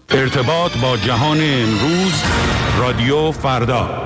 ارتباط با جهان امروز، رادیو فردا.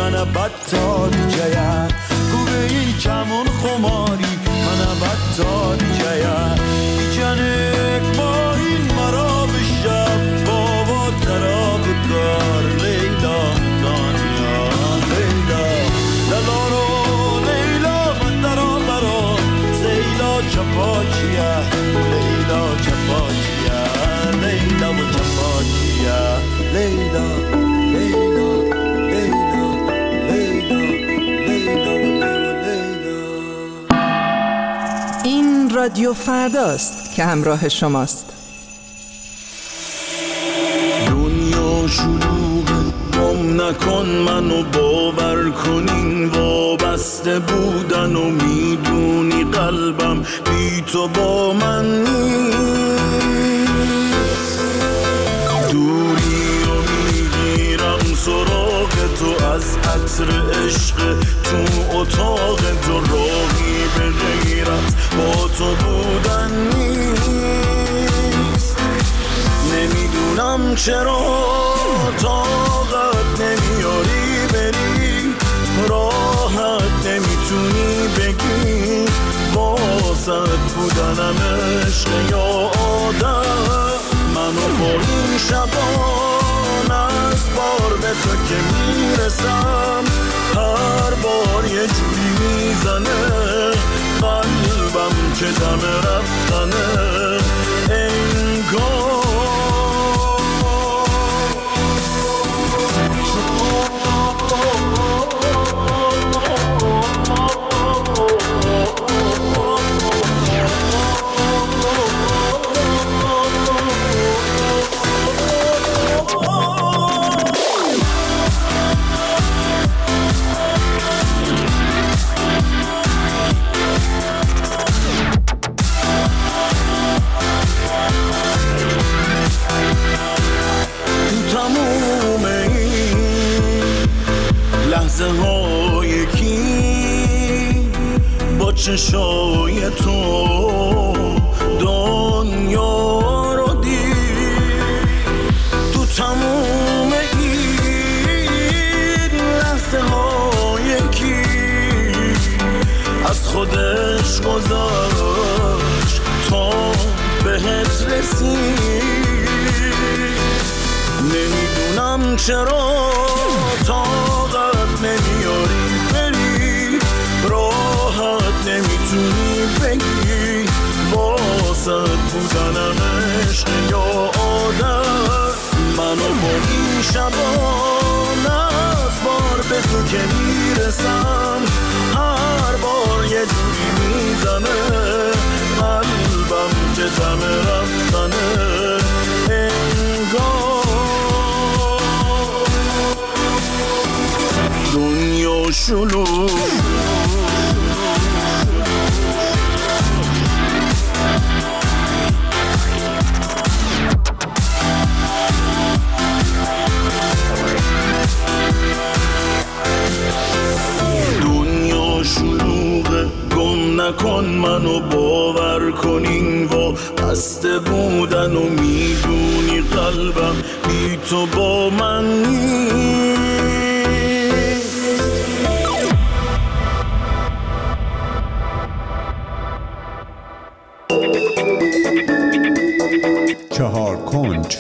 بدتاری جیا گوی چمون خماری من بدتاری رادیو فرداست که همراه شماست. دنیا شلوغه، گم نکن منو، باور کنین وابسته بودن و میدونی قلبم بی تو با من نیست. دوری رو میگیرم سراغ تو، از عطر عشق تو اتاق تو، راهی به غیرت با تو بودن نیست. نمیدونم چرا طاقت نمیاری بری، راحت نمیتونی بگی واسط بودنم عشق یا آدم. منو با این شبان از بار به تو که میرسم، هر بار یه جوری میزنه قلبم که دم رفتنه انگار. لحظه های یکی با چشای تو دنیا رو دید. تو تموم این لحظه های یکی از خودش گذاشت تا بهت رسید. نمیدونم چرا طاقت نمیاری بری، راحت نمیتونی بگی واسط بودنم عشق یا آدم. منو با این شبان از بار به تو که میرسم، هر بار یه جوری میزنه قلبم که دم رفتنه انگار. دنیا شلوغ دنیا شلوغه، گم نکن منو، باور کنین وابسته بودن و میدونی قلبم بی تو با من نیست. چهار کنج.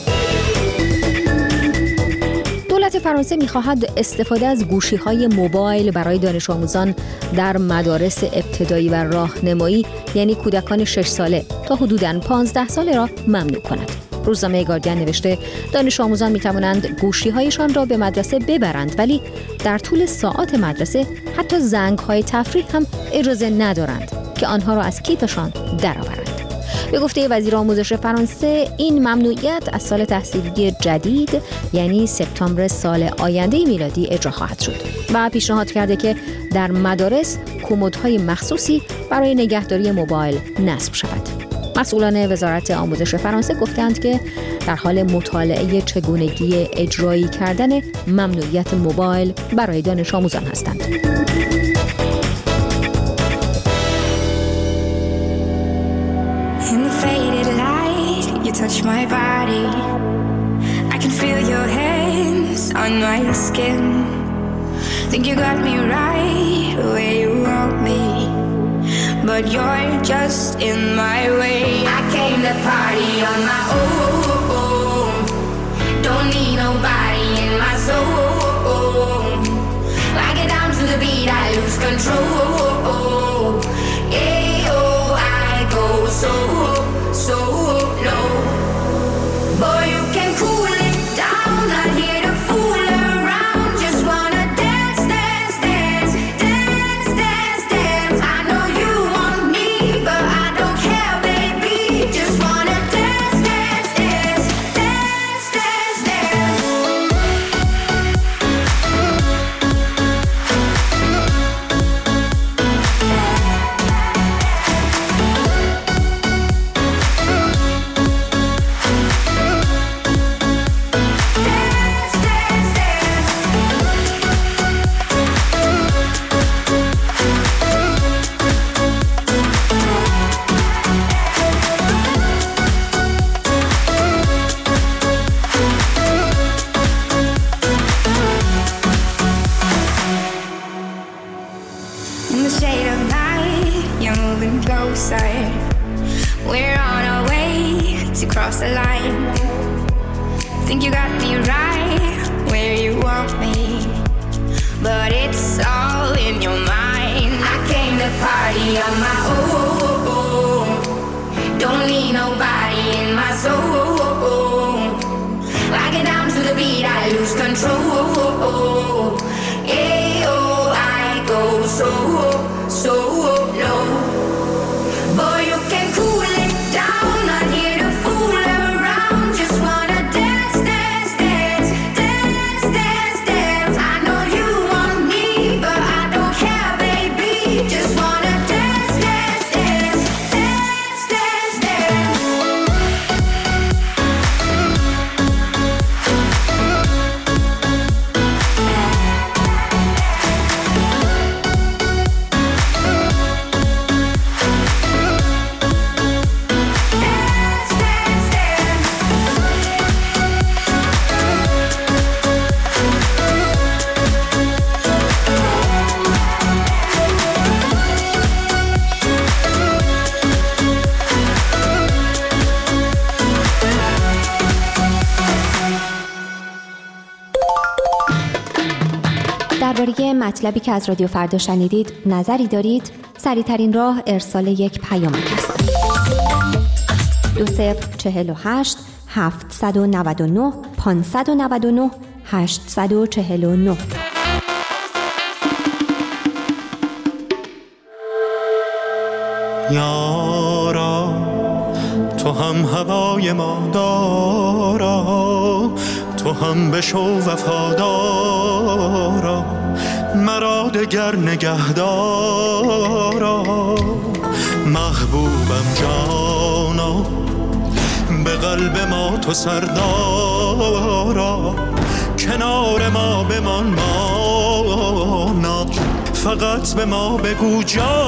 دولت فرانسه می‌خواهد استفاده از گوشی‌های موبایل برای دانش آموزان در مدارس ابتدایی و راهنمایی، یعنی کودکان 6 ساله تا حدوداً 15 ساله را ممنوع کند. روزنامه گاردین نوشته دانش آموزان می‌توانند گوشی‌هایشان را به مدرسه ببرند، ولی در طول ساعات مدرسه حتی زنگ‌های تفریح هم اجازه ندارند که آنها را از کیفشان درآورند. به گفته وزیر آموزش فرانسه این ممنوعیت از سال تحصیلی جدید یعنی سپتامبر سال آینده میلادی اجرا خواهد شد و پیشنهاد کرده که در مدارس کمدهای مخصوصی برای نگهداری موبایل نصب شود. مسئولان وزارت آموزش فرانسه گفتند که در حال مطالعه چگونگی اجرایی کردن ممنوعیت موبایل برای دانش آموزان هستند. Touch my body, I can feel your hands on my skin. Think you got me right where you want me, but you're just in my way. I came to party on my own, don't need nobody in my soul. I get down to the beat, I lose control. Yeah, oh, I go so low. Boy, you can cool it down, not here to fool around. Just wanna dance, dance, dance, dance, dance, dance. I know you want me, but I don't care. coming closer. We're on our way to cross the line. Think you got me right where you want me, but it's all in your mind. I came to party on my own. Don't need nobody in my soul. I get down to the beat, I lose control. Yeah, oh, I go so low. Boy, you can cool it down, not here to fool around. Just wanna dance, dance, dance, dance, dance, dance. I know you want me, but I don't care, baby. Just wanna dance, dance, dance, dance, dance, dance. درباره مطلبی که از رادیو فردا شنیدید نظری دارید؟ سریع‌ترین راه ارسال یک پیامک است. 2048 799 599 849. یارا تو هم هوای ما دارا، تو هم بشو وفادارا، مرا دگر نگهدارا. محبوبم جانا، به قلب ما تو سردارا، کنار ما بمان مانا، فقط به ما بگو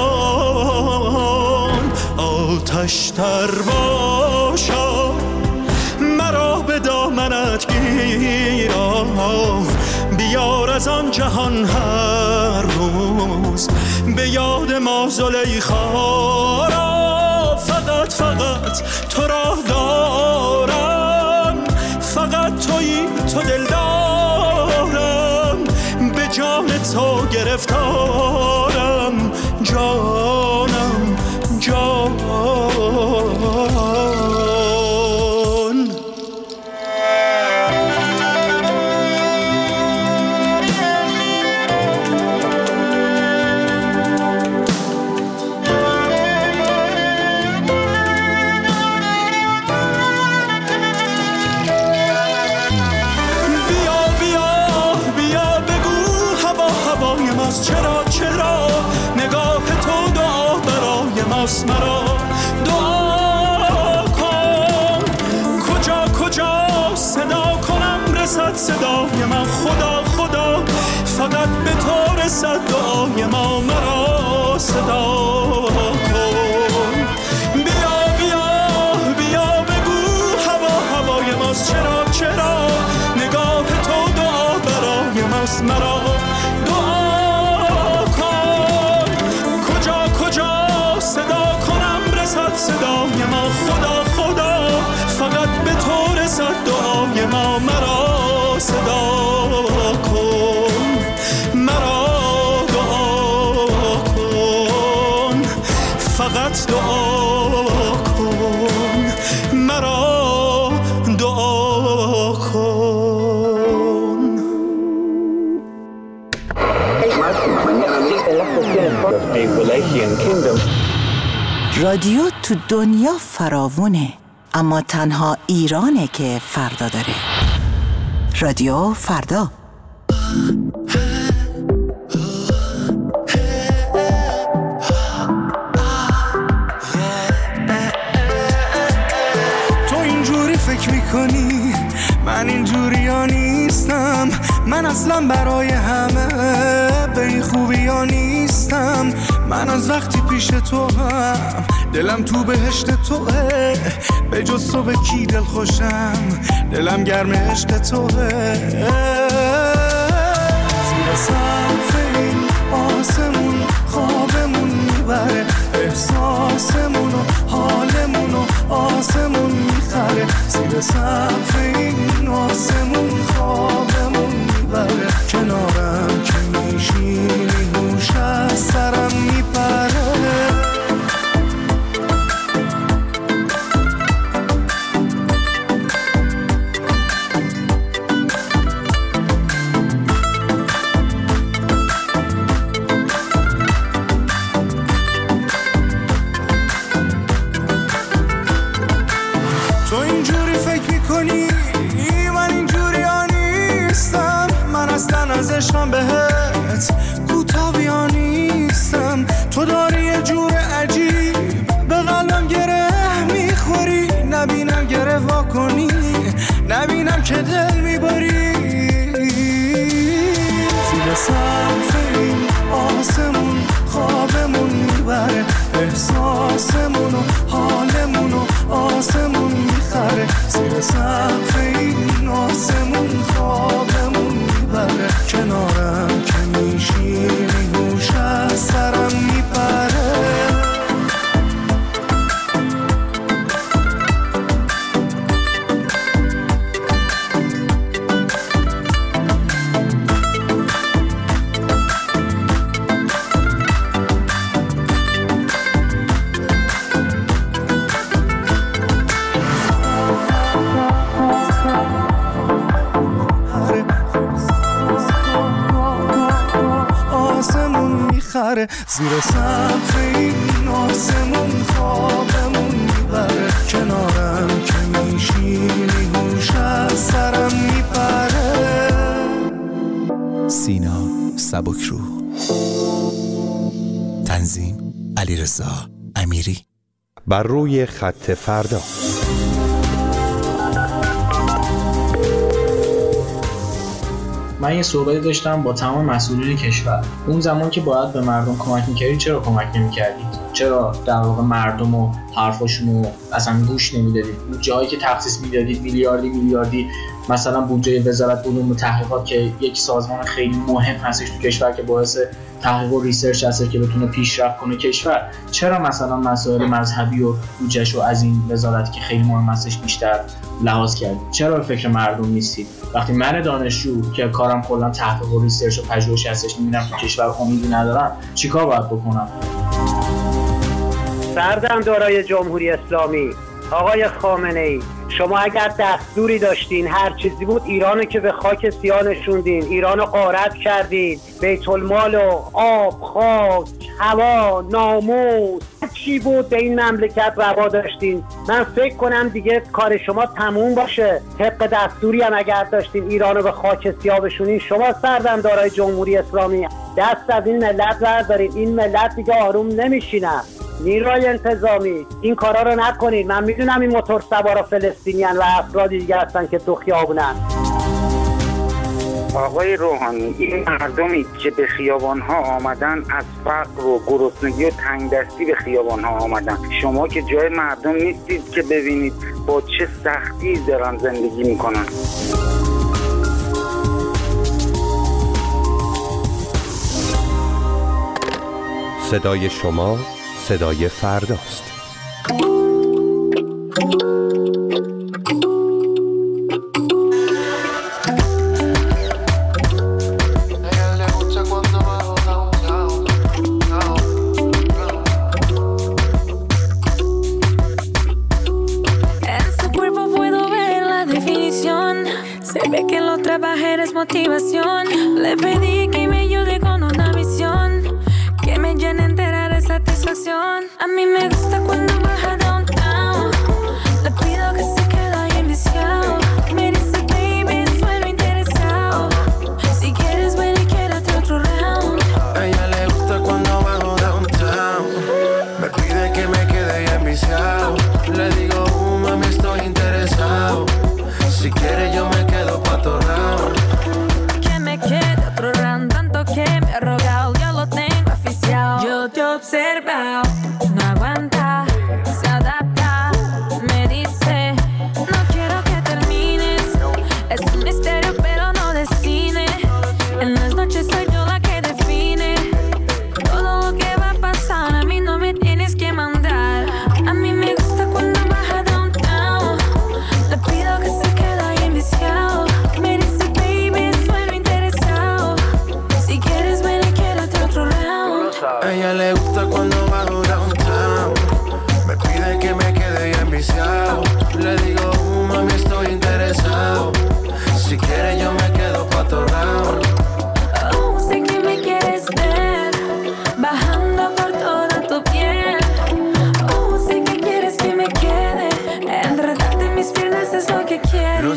جان. آتش تر باشا، مرا به دامنت گیرا، بیار از آن جهان هر روز به یاد ما زلیخا را. فقط تو را دارم، فقط تویی تو دلدارم، به جان تو گرفتارم، جانم جان. چرا نگاه تو دعا برای ماست، مرا دعا کن. کجا صدا کنم رسد صدای من، خدا فقط به تو رسد دعای ما، مرا صدا کن. بیا بگو هوای ماست، چرا نگاه تو دعا برای ماست، مرا صدای ما، خدا فقط به تو رسد دعای ما، مرا صدا کن، مرا دعا کن، فقط دعا کن، مرا دعا کن. رادیو تو دنیا فراوونه، اما تنها ایرانه که فردا داره. رادیو فردا. تو اینجوری فکر میکنی من اینجوری ها نیستم، من اصلا برای همه به این خوبی ها نیستم. من از وقتی پیش تو هم دلم تو بهشت توه، به جز تو به کی دل خوشم، دلم گرم عشق توه. زیر سقف این آسمون خوابمون میبره، احساسمون و حالمون و آسمون میخره زیر سقف این آسمون خوابمون میبره کنارم که میشینی هوش از سرم میپره ازشم بهت کوتاه نیستم تو داری یه جور عجیب به قلبم گره میخوری نبینم گره واکنی نبینم که دل میبری زیر سقف این آسمون خوابمون میبره احساسمون و حالمون و آسمون میخره زیر سقف این آسمون خوابمون میبره کنارم که میشینی هوش از سرم میپره زیر سقف این آسمون خوابمون میبره کنارم که میشینی هوش از سرم میپره سینا سبکروح تنظیم علیرضا امیری بر روی خط فردا. من یه صحبتی داشتم با تمام مسئولین کشور. اون زمان که باید به مردم کمک میکردید چرا کمک نمیکردید؟ چرا در واقع مردم و حرفاشونو اصلا گوش نمیدادید؟ جایی که تخصیص میدادید میلیاردی مثلا بودجه وزارت علوم و تحقیقات که یک سازمان خیلی مهم هستش تو کشور که باعث تحقیق و ریسرچ هست که بتونه پیشرفت کنه کشور، چرا مثلا مسائل مذهبی و بودجهشو از این وزارت که خیلی مهم هستش بیشتر لحاظ کردید؟ چرا به فکر مردم نیستید؟ وقتی من دانشجو که کارم کلا تحقیق و ریسرچ و پژوهش هستش میبینم تو کشور امیدی ندارم، چیکار باید بکنم؟ سردمدارای جمهوری اسلامی، آقای خامنه‌ای، شما اگر دستوری داشتین هر چیزی بود ایرانو که به خاک سیاه نشوندین، ایرانو غارت کردین، بیت المال و آب، خاک، هوا، ناموس چی بود به این مملکت روا داشتین. من فکر کنم دیگه کار شما تموم باشه. طبق دستوری هم اگر داشتین ایرانو به خاک سیاه بشونین، شما سردمدارای جمهوری اسلامی دست از این ملت بردارین. این ملت دیگه آروم نمیشینه. نیروهای انتظامی این کارا رو نکنید. من میدونم این موتور سوارا فلسطینیان و افرادی دیگه هستن که تو خیابونن. آقای روحانی، این مردمی که به خیابان‌ها آمدن از فقر و گرسنگی و تنگدستی به خیابان‌ها آمدن، شما که جای مردم نیستید که ببینید با چه سختی دارن زندگی میکنن. صدای شما صدای فرداست. Motivación, le pedí que me ayude con una misión que me llene entera de satisfacción. A mí me gusta cuando baja downtown, le pido que se quede ahí enviciado. Me dice baby, suelo interesado, si quieres ven y quédate otro round. A ella le gusta cuando bajo downtown, me pide que me quede ahí enviciado. Le digo mami estoy interesado, si quieres yo me quedo pa' tu round. Quede otro round, tanto que me ha rogado, ya lo tengo oficial. Yo te he observado, no aguanta, se ha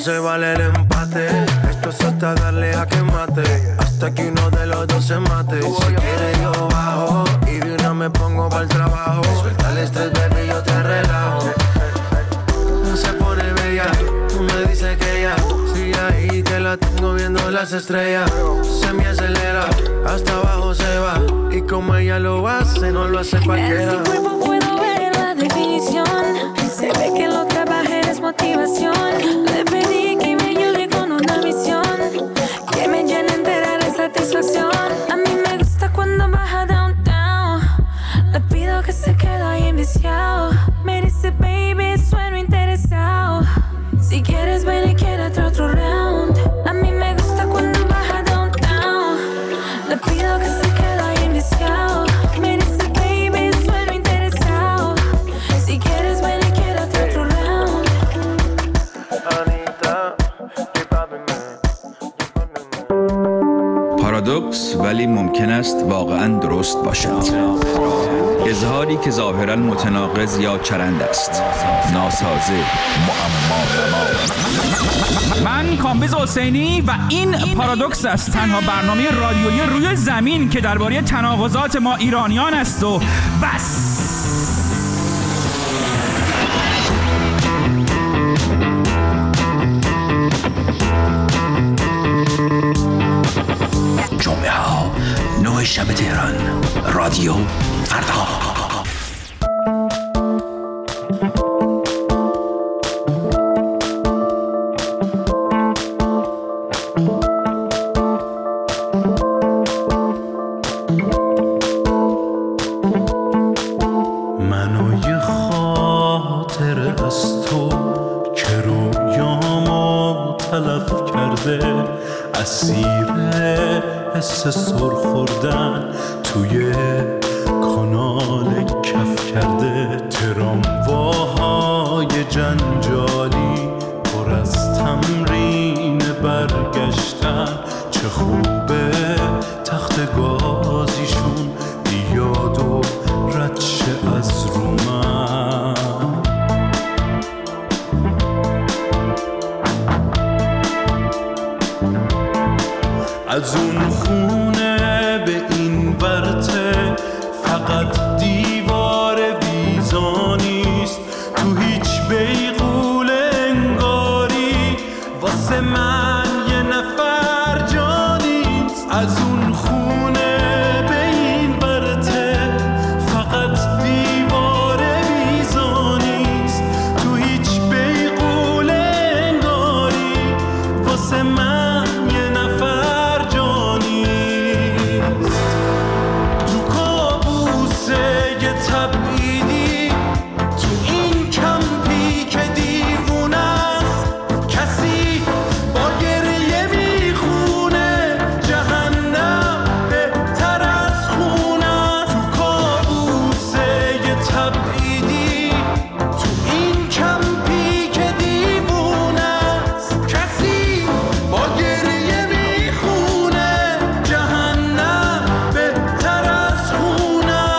se vale el empate. Esto es hasta darle a que mate, hasta que uno de los dos se mate. Si quieres yo bajo y de una me pongo para el trabajo. Suelta el estrés, baby, yo te relajo. No se pone bella, tú me dices que ya sigue ahí, que la tengo viendo las estrellas. Se me acelera, hasta abajo se va, y como ella lo hace, no lo hace cualquiera. En su cuerpo puedo ver la definición, se ve que lo trabaja es motivación. Le pedí que me ayude con una misión, que me llene entera de satisfacción. A mí me gusta cuando baja downtown, le pido que se quede ahí enviciado. Me dice baby, sueno interesado, si quieres ven y quédate otro round. A mí me gusta cuando baja downtown, le pido que se quede ahí enviciado. Me dice baby, sueno interesado, si quieres ven y quédate otro round. پارادوکس ولی ممکن است واقعاً درست باشد. اظهاری که ظاهراً متناقض یا چرند است، ناسازه، معما. من کامبیز حسینی و این پارادوکس است، تنها برنامه رادیویی روی زمین که درباره تناقضات ما ایرانیان است و بس. جمعه ها 9 شب تهران، رادیو فردا. سر خوردن توی کانال کف کرده، ترامواهای جنجالی پر از تمرین برگشتن. چه خوبه تخت گازیشون بیاد و رد شه از رو من. از اون خونه به این ورته فقط دیوار ویزا نیست، تو هیچ بیغول انگاری واسه من یه نفر جا نیست. از اون خونه به این ورته فقط دیوار ویزا نیست، تو هیچ بیغول انگاری واسه من یه نفر تبعیدی تو این کمپی که دیوونه است. کسی با گریه میخونه جهنم بهتر از خونه است. تو کابوسه تبعیدی تو این کمپی که دیوونه است. کسی با گریه میخونه جهنم بهتر از خونه است.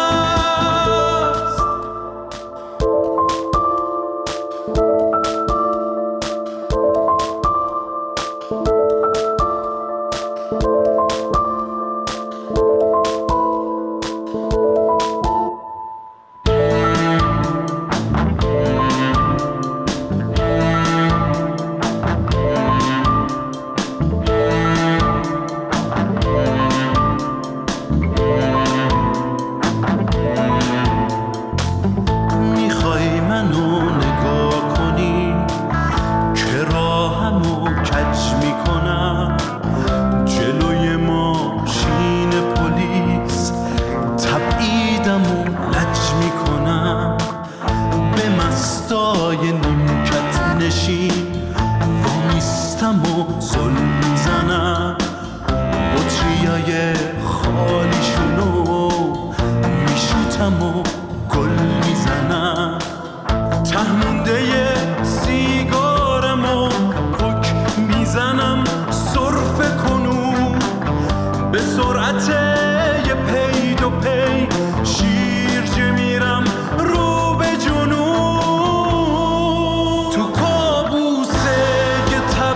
میخوای منو نگاه کنی که راهمو کج میکنم، جلوی ماشین پلیس تبعیدمو لج میکنم، به مستای نیمکت نشین وامیستم و زل میزنم، بطریای خالیشونو میشوتم و گل میزنم، تهمونده سیگارمو پک میزنم سرفه کنون، به سرعت یه پی دو پی شیرجه میرم رو به جنون. تو کابوسه یه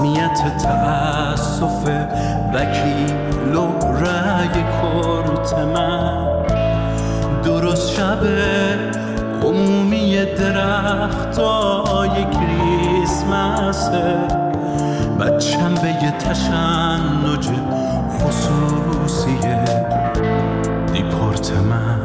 رسمیت تأسف وکیل و رأی کرت من. درست شب عمومی درختای کریسمسه، بچم به یه تشنج خصوصی دیپورت من.